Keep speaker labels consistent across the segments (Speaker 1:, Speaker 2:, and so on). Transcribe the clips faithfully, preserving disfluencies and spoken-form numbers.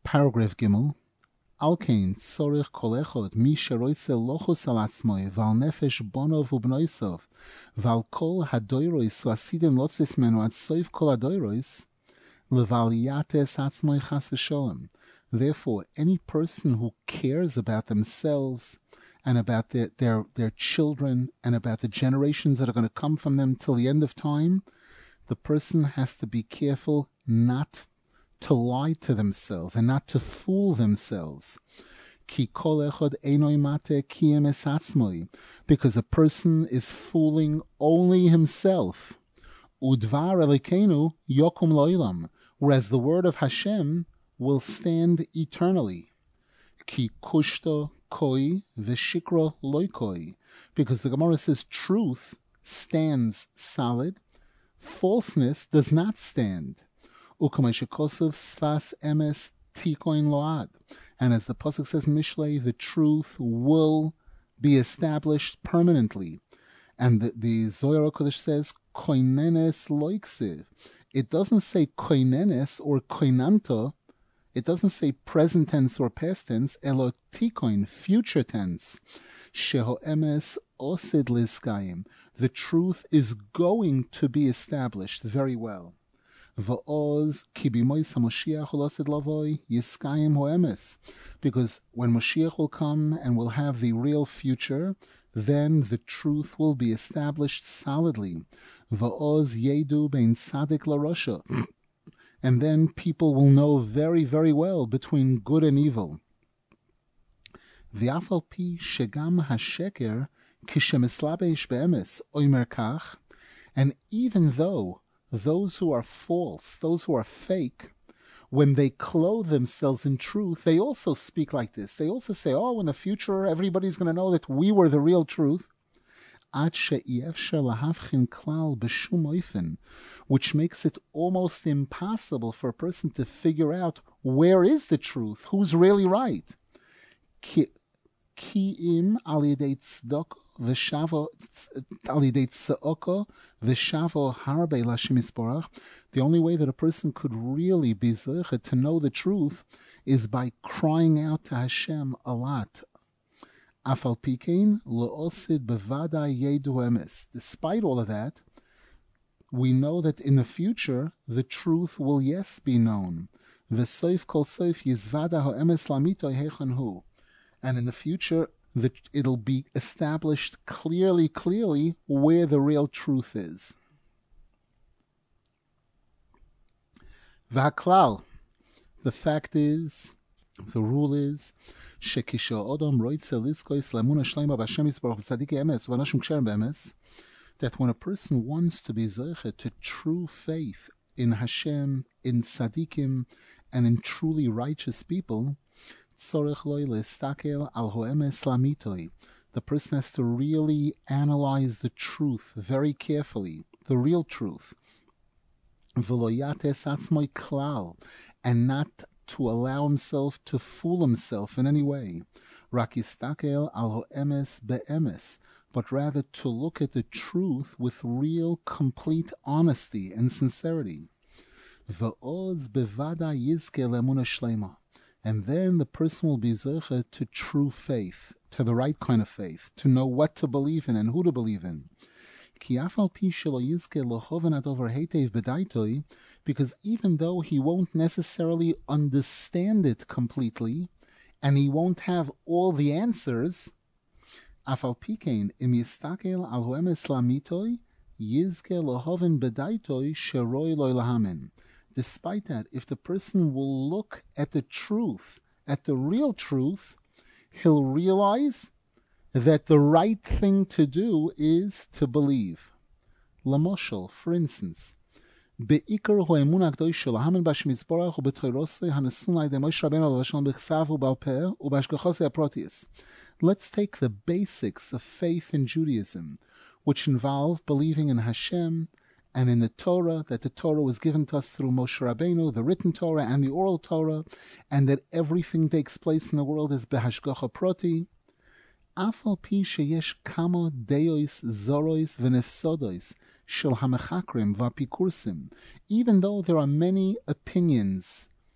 Speaker 1: Paragraph Gimel. Alkein tzorich kol echad mi sheroitze lochus al atzmoi val nefesh bonov ubnoisov val kol hadoirois uasidim lotzis menu at soif kol hadoirois leval yates atzmoi chas v'sholem. Therefore, any person who cares about themselves and about their, their, their children and about the generations that are going to come from them till the end of time, the person has to be careful not to lie to themselves and not to fool themselves. Ki kol echad einoi mate kiem es atzmoi, because a person is fooling only himself. Udvar Elokeinu yokum lo'ilam, whereas the word of Hashem will stand eternally. Ki kushto koi v'shikro loy koi, because the Gemara says truth stands solid, falseness does not stand. Ukameshikosov sfas emes tikoin load. And as the pasuk says in Mishlei, the truth will be established permanently. And the, the Zohar HaKodesh says koinenes loiksiv. It doesn't say koinenes or koinanto. It doesn't say present tense or past tense. Elo tikoin, future tense. Sheho emes osid liskayim. The truth is going to be established very well. Va'oz ki b'mois HaMoshiach holosid lavoi yiskayim ho'emes. Because when Moshiach will come and will have the real future, then the truth will be established solidly. Va'oz yedu bein tzadik larosha. And then people will know very, very well between good and evil. V'afal pi shegam hasheker kishemeslabesh be'emes oimer kach. And even though those who are false, those who are fake, when they clothe themselves in truth, they also speak like this. They also say, oh, in the future, everybody's going to know that we were the real truth. Which makes it almost impossible for a person to figure out where is the truth, who's really right. The only way that a person could really be zeicha to know the truth is by crying out to Hashem a lot. Despite all of that, we know that in the future the truth will yes be known. And in the future that it'll be established clearly, clearly where the real truth is. V'haklal, the fact is, the rule is, that when a person wants to be zeicha to true faith in Hashem, in tzaddikim, and in truly righteous people, the person has to really analyze the truth very carefully, the real truth, and not to allow himself to fool himself in any way, but rather to look at the truth with real, complete honesty and sincerity. And then the person will be zeicha to true faith, to the right kind of faith, to know what to believe in and who to believe in. Because even though he won't necessarily understand it completely, and he won't have all the answers, despite that, if the person will look at the truth, at the real truth, he'll realize that the right thing to do is to believe. Lamoshel, for instance, let's take the basics of faith in Judaism, which involve believing in Hashem and in the Torah, that the Torah was given to us through Moshe Rabbeinu, the written Torah and the oral Torah, and that everything takes place in the world is behashgacha proti. Afal pi sheyesh kamo deois zorois v'nefsodois shel hamechakrim v'apikursim. Even though there are many opinions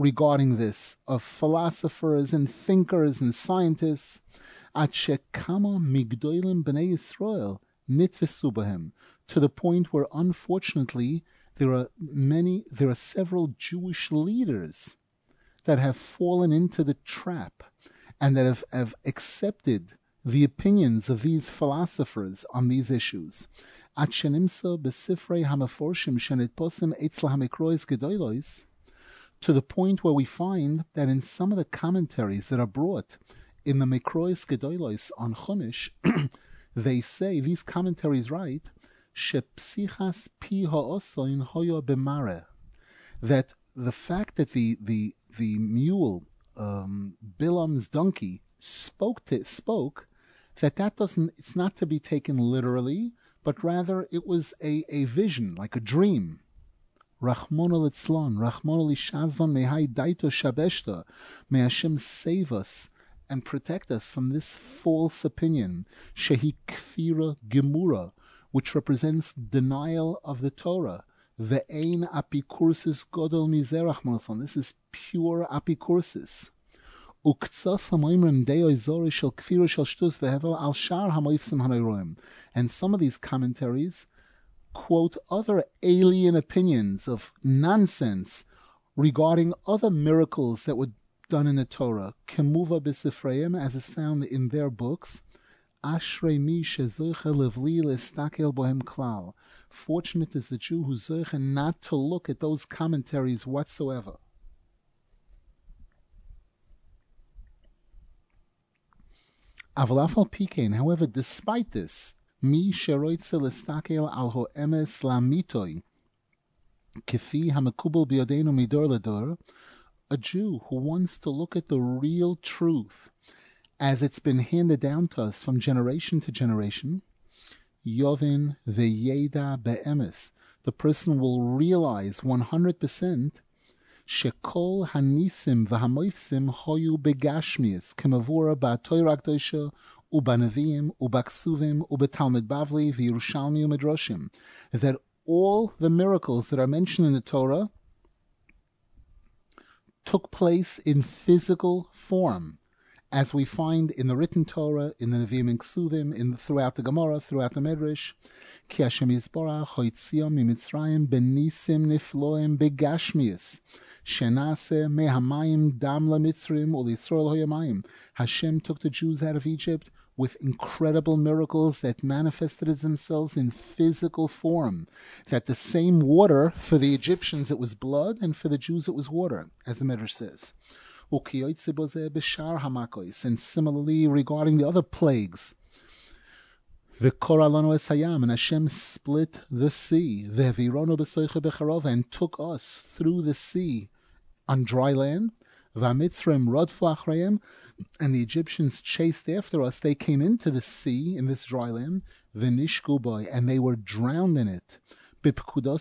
Speaker 1: regarding this of philosophers and thinkers and scientists, at shekama migdolim b'nei Yisrael nitvesu b'hem, to the point where unfortunately there are many, there are several Jewish leaders that have fallen into the trap and that have, have accepted the opinions of these philosophers on these issues. At shenimsa b'sifrei hamaforshim shenitposim etzel hamikrois gedolos, to the point where we find that in some of the commentaries that are brought in the Mikrois Gedolos on Chumash, they say, these commentaries write, Shepsichas pi ha'osoin hoyo b'mare, that the fact that the the the mule, um, Bilam's donkey, spoke to spoke, that that doesn't, it's not to be taken literally, but rather it was a, a vision, like a dream. Rachmona litzlon, Rachmona lishazvan mehai daito shabeshta. May Hashem save us and protect us from this false opinion, shehi kfira gemura, which represents denial of the Torah. Ve'ein apikursis godol mizeh Rachmona litzlon. This is pure apikursis. Uktzas hamoimrim deoi zori shel kfira shel shtus vehevel al shar hamoifsim hanoiroim. And some of these commentaries quote other alien opinions of nonsense regarding other miracles that were done in the Torah, kemuva b'sifreim, as is found in their books. Ashrei mi shezoche levli lestakel bohem klal. Fortunate is the Jew who zoche not to look at those commentaries whatsoever. Aval afal pikein, however, despite this, Mi sheroitze lestakel al ho'emes lamitoi, kifi hamekubel biyodenu midor ledor, a Jew who wants to look at the real truth as it's been handed down to us from generation to generation, yovin veyeda be'emes, the person will realize one hundred percent shekol hanisim v'hamoifsim hoyu begashmius kemavura ba'toira k'dosha ubanavim, ubaksuvim, ubetalmud bavli, v'Yerushalmi u'medrashim, that all the miracles that are mentioned in the Torah took place in physical form, as we find in the written Torah, in the Nevi'im and Ksuvim, in throughout the Gemara, throughout the Medrash. Ki Hashem Yisborach hoitziam mimitzrayim benisim nifloim begashmius shenase mehamayim dam lamitzrim u'lisrael hoyamayim. Hashem took the Jews out of Egypt with incredible miracles that manifested themselves in physical form. That the same water, for the Egyptians it was blood, and for the Jews it was water, as the Medrash says. And similarly regarding the other plagues, and Hashem split the sea, and took us through the sea on dry land. And the Egyptians chased after us. They came into the sea, in this dry land, and they were drowned in it, through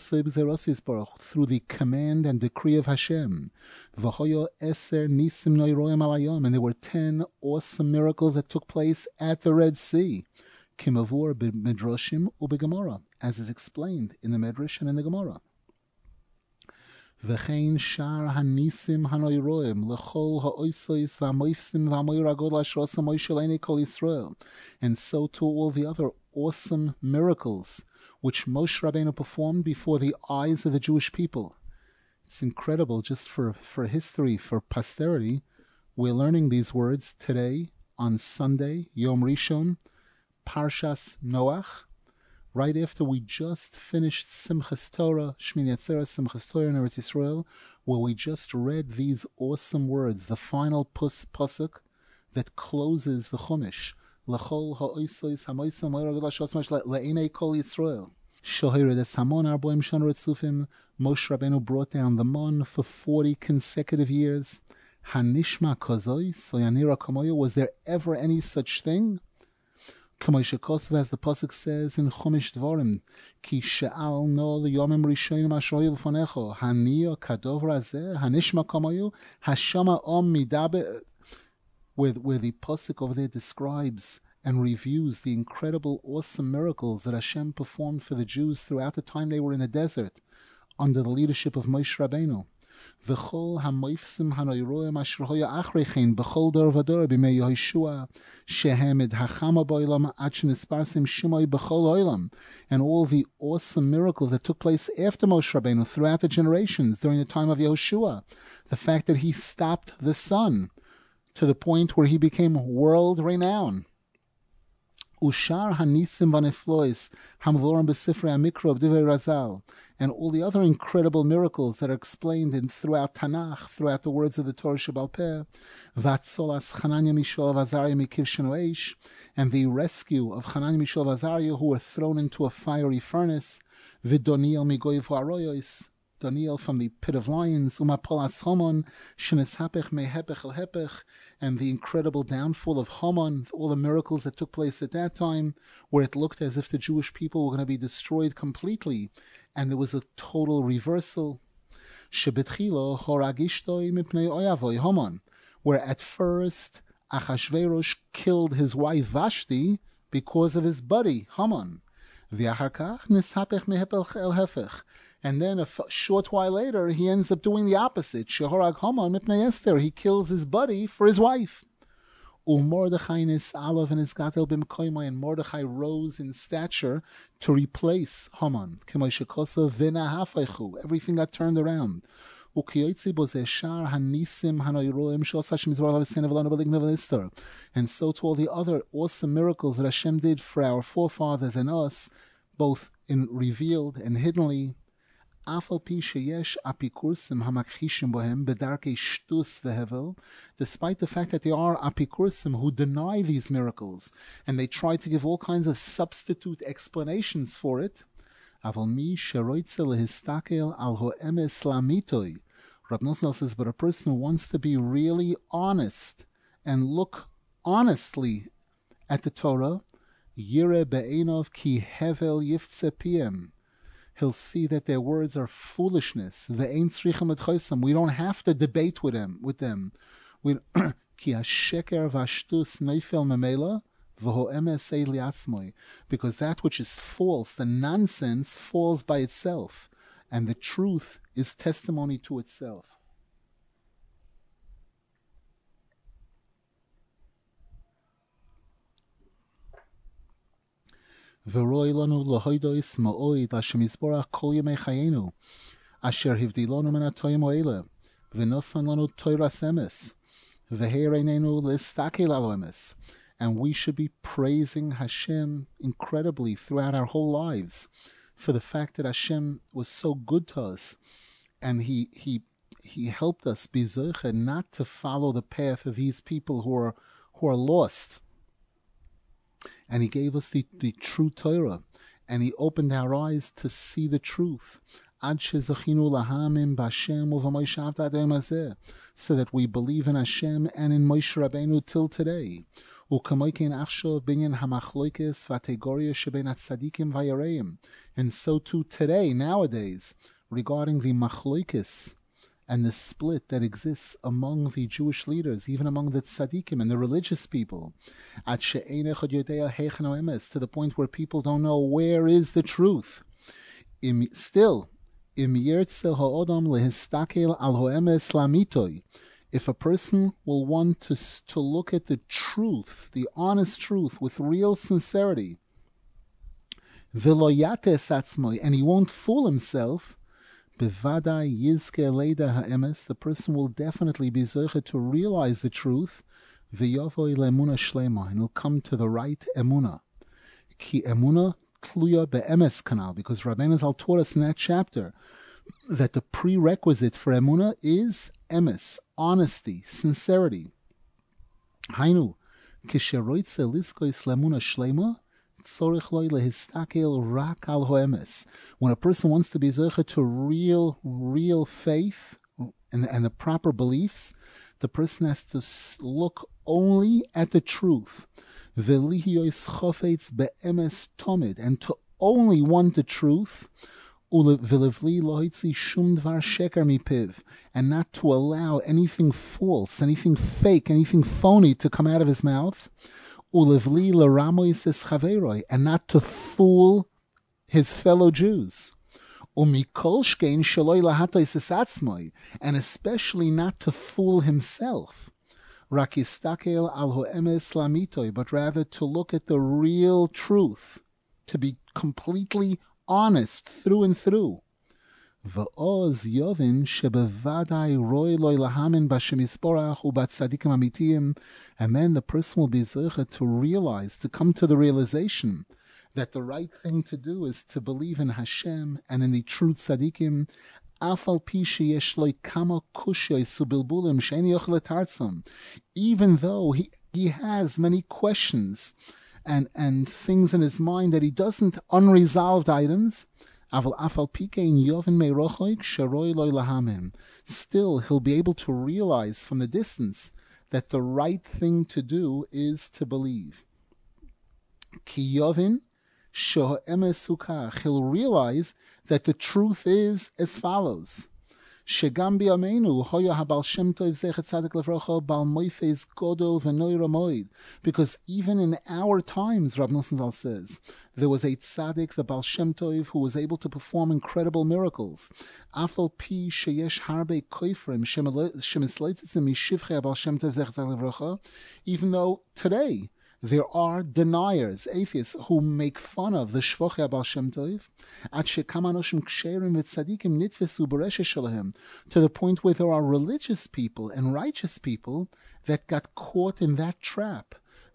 Speaker 1: the command and decree of Hashem. And there were ten awesome miracles that took place at the Red Sea, as is explained in the Medrash and in the Gemara. V'chein shar hanisim hanoiroim lechol ha'oisois v'amoifsim v'amoiragod l'ashros ha'moishel einei kol Yisrael, and so to all the other awesome miracles which Moshe Rabbeinu performed before the eyes of the Jewish people. It's incredible, just for, for history, for posterity. We're learning these words today on Sunday, Yom Rishon, Parshas Noach, right after we just finished Simchas Torah, Shmini Atzeres, Simchas Torah in Eretz Yisrael, where we just read these awesome words, the final pus, pasuk that closes the Chumash. L'chol ha'oisois ha'moisam ha'iragod l'ashos mash le'enei kol Yisrael. Shohiredes hamon arboim shon retzufim. Moshe Rabbeinu brought down the mon for forty consecutive years. Hanishma kozoi soyanira kamoyo. Was there ever any such thing? Kamoisha Kosev, as the pasuk says in Chumash Dvarim, Ki she'al no liyomim rishonim ashroi l'fanecho haniya kadov razeh hanishma kamoyo hashama om midabe, where where the pasuk over there describes and reviews the incredible, awesome miracles that Hashem performed for the Jews throughout the time they were in the desert under the leadership of Moshe Rabbeinu. V'chol hamoifsim hanoiroim asher hoya achrechein b'chol dor v'dor b'mei Yehoshua shehem ed hachama b'olam ad shenisparsim shimoi b'chol olam, and all the awesome miracles that took place after Moshe Rabbeinu throughout the generations during the time of Yehoshua. The fact that he stopped the sun to the point where he became world renowned. Ushar hanisim vaneflois hamvorim besifrei amikro b'divrei Razal, and all the other incredible miracles that are explained in throughout Tanakh, throughout the words of the Torah Shebal Peh, vatzolas Chananya Mishael Azariah mikir shenoish, and the rescue of Chananya Mishael Azariah who were thrown into a fiery furnace, v'Doniel migoy v'aroyos, Daniel from the pit of lions, umapolas Haman, sheneshapech mehepech el hepech, and the incredible downfall of Haman, all the miracles that took place at that time, where it looked as if the Jewish people were going to be destroyed completely, and there was a total reversal. Shebetchilo horagishtoi mipnei oyavoi Haman, where at first Achashverosh killed his wife Vashti because of his buddy Haman. V'acharkach neshapech mehepech el hepech. And then a f- short while later, he ends up doing the opposite. Shehorag Haman mipnei Esther. He kills his buddy for his wife. Umordechai nis'alav and isgatel b'mkoimai, and Mordechai rose in stature to replace Haman. K'moshe kosav v'nahafaychu. Everything got turned around. Ukiyotzi bozeh shar hanisim hanoiroim shos Hashem yizbar l'avesena v'lanu b'ligna v'lister. And so to all the other awesome miracles that Hashem did for our forefathers and us, both in revealed and hiddenly. Despite the fact that there are apikursim who deny these miracles, and they try to give all kinds of substitute explanations for it, Rab Nosson says, but a person who wants to be really honest and look honestly at the Torah, Yire be'enov ki hevel yiftzeh piem, he'll see that their words are foolishness. We don't have to debate with them. With them, because that which is false, the nonsense, falls by itself, and the truth is testimony to itself. V'roi lanu lahoidois ma'oid Hashem yisborach kol yemei chayenu asher hivdilonu min hatoyim ha'ele v'nosan lanu toiras emes v'heireinenu listakel alo emes, and we should be praising Hashem incredibly throughout our whole lives for the fact that Hashem was so good to us, and he he he helped us be zoche not to follow the path of these people who are who are lost. And he gave us the, the true Torah, and he opened our eyes to see the truth. So that we believe in Hashem and in Moshe Rabbeinu till today. And so too today, nowadays, regarding the machloikis and the split that exists among the Jewish leaders, even among the tzaddikim and the religious people, to the point where people don't know where is the truth. Still, if a person will want to, to look at the truth, the honest truth, with real sincerity, and he won't fool himself, the person will definitely be zoche to realize the truth, and he'll come to the right emunah. Ki emunah tluya be'emes kanal, because Rabbeinu Zal taught us in that chapter that the prerequisite for emunah is emes, honesty, sincerity. Hainu, kisheroitze liskois lemunah shlema, when a person wants to be zoche to real, real faith and, and the proper beliefs, the person has to look only at the truth, and to only want the truth, and not to allow anything false, anything fake, anything phony to come out of his mouth, and not to fool his fellow Jews. Umikol shkein sheloi lahatois es atzmoi, and especially not to fool himself. Rakistakel al ho'emes lamitoi, but rather to look at the real truth, to be completely honest through and through. V'oz yovin shebevadai roi loi lahamin b'Hashem Yisborach u'batzadikim amitiyim, and then the person will be zeicha to realize, to come to the realization that the right thing to do is to believe in Hashem and in the true tzadikim, afal pi sheyesh lo kama kushos ubilbulim she'eni yochel letartzom, even though he, he has many questions and, and things in his mind that he doesn't, unresolved items, aval afal pikein yovin meirochoik sheroi lo lahamim, still he'll be able to realize from the distance that the right thing to do is to believe. Ki yovin he'll realize that the truth is as follows. Shegam b'yameinu hoya habal Shem Tov zechet tzadik levrocho bal moifes godol v'noira moed. Because even in our times, Rav Nosson Zal says, there was a tzaddik, the Baal Shem Tov, who was able to perform incredible miracles. Afal pi sheyesh harbe koifrim shemisleitzim mishivchei Baal Shem Tov zechet tzadik levrocho. Even though today there are deniers, atheists, who make fun of the Shvochei Baal Shem Tov, to the point where there are religious people and righteous people that got caught in that trap.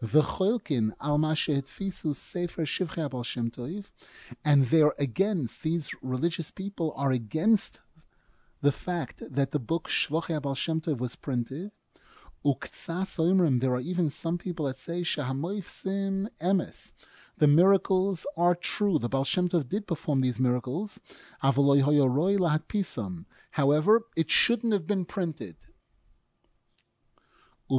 Speaker 1: And they're against, these religious people are against the fact that the book Shvochei Baal Shem Tov was printed. There are even some people that say Shahamoifsim emes. The miracles are true. The Baal Shem Tov did perform these miracles. However, it shouldn't have been printed. Rav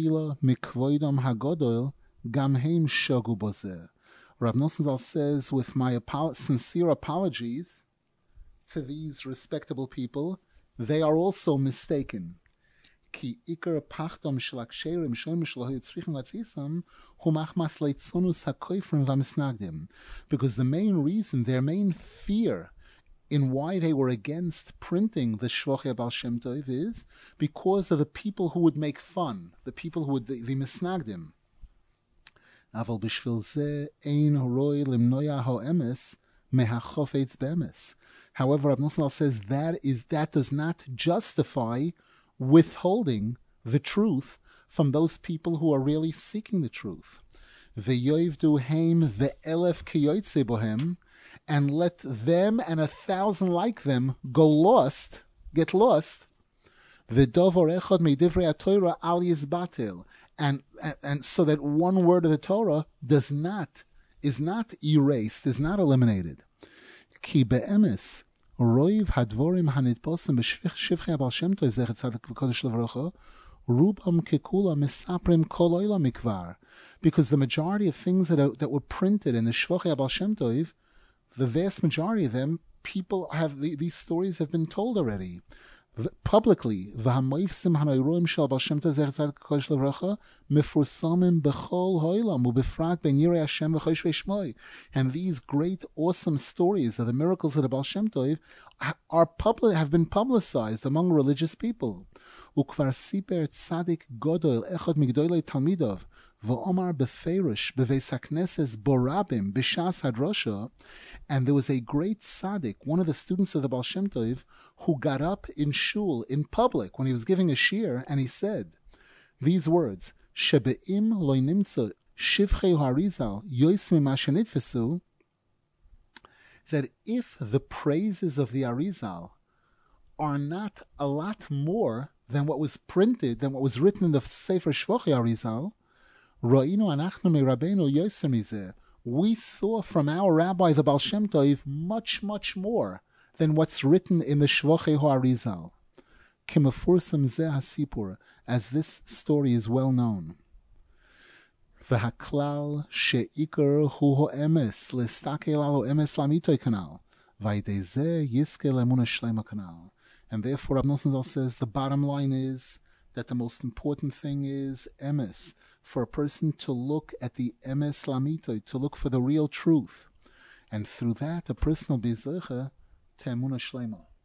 Speaker 1: Nosson Zal says, with my apo- sincere apologies to these respectable people, they are also mistaken. Because the main reason, their main fear in why they were against printing the Shvochei Baal Shem Tov is because of the people who would make fun, the people who would, the, the misnagdim. However, Rav Nosson says that is that does not justify withholding the truth from those people who are really seeking the truth. V'yoivdu heim ve'elef kiyotze bohem, and let them and a thousand like them go lost, get lost. V'dovor echad me'divrei haTorah al yizbatel, and and so that one word of the Torah does not is not erased, is not eliminated. Ki be'emes roiv hadvorim hanitposim b'shivchei Baal Shem Tov zechet tzadik v'kodesh levrocho rubam kekula misaprim kol oila mikvar, because the majority of things that are, that were printed in the Shvochei Baal Shem Tov, the vast majority of them, people have these stories have been told already publicly. V'hamoifsim hanoiruim shel Baal Shem Tov zechet tzadik v'kodesh levrocho mefursamim b'chol hoilam u'befrat ben yirei Hashem v'choshvei shmoi. And these great, awesome stories of the miracles of the Baal Shem Tov are public, have been publicized among religious people. Ukvar siper tzadik godol echad migdolei talmidov v'omar beferish beveis hakneses borabim b'shas hadrosha. And there was a great tzaddik, one of the students of the Baal Shem Tov, who got up in shul in public when he was giving a shir, and he said these words: Shebeim lo nimtzo shivchei harizal yois mima shenitfesu. That if the praises of the Arizal are not a lot more than what was printed, than what was written in the Sefer Shvochei Arizal, ro'inu anachnu me'rabbeinu yoser mizeh, we saw from our rabbi, the Baal Shem Tov, much, much more than what's written in the Shvochei Arizal. Kimefursam zeh hasipur, as this story is well known. V'haklal she'ikar hu ho'emes l'stakel al ho'emes lamitoy kanal v'ayidei zeh yizke le'emunah shlema kanal. And therefore, Rav Nosson Zal says the bottom line is that the most important thing is emes, for a person to look at the emes lamitoy, to look for the real truth, and through that a person will be zeicha Te'emuna Shlema.